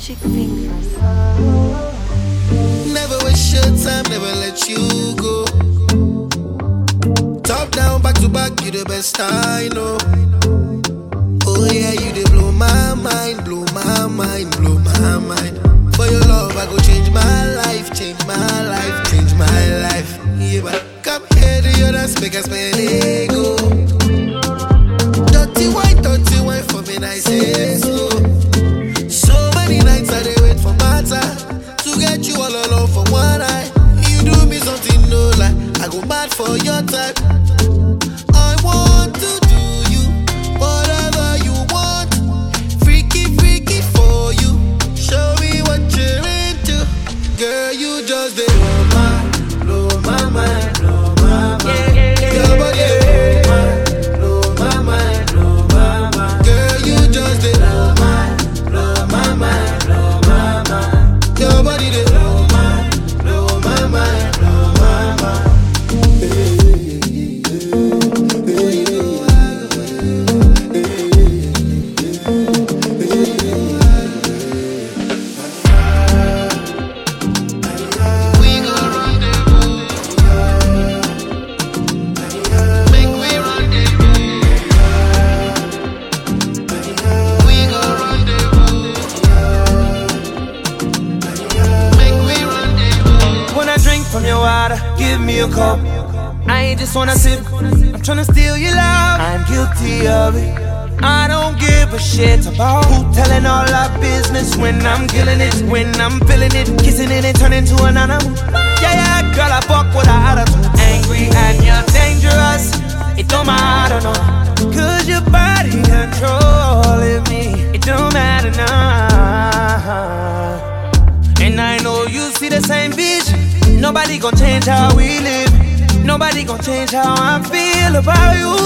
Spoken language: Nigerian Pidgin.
Magic fingers. Never waste your time, never let you go. Top down, back to back, you the best I know. Oh yeah, you dey blow my mind, blow my mind, blow my mind. For your love, I go change my life, change my life, change my life. Yeah, but come here to your dance, make us spend ego. Dirty wine for me, I say so. So many nights I dey wait for my time to get you all alone for one night. You do me something no lie, I go mad for your type. I want to do you whatever you want, freaky freaky for you. Show me what you're into, girl. You just dey blow my mind, blow my mind. Your body blow my mind, blow my mind. Girl, you just dey blow my mind, blow my mind. Your body dey blow my mind, blow my mind. From your water, give me a cup. I ain't just wanna sip, I'm tryna steal your love. I'm guilty of it. I don't give a shit about who telling all our business when I'm killing it, when I'm feeling it, kissing it and turning to an animal. Yeah, girl, I fuck with her attitude. Angry and you're dangerous. It don't matter, no. Cause your body controlling me. It don't matter now. And I know you see the same vision. Nobody gon' change how we live. Nobody gon' change how I feel about you.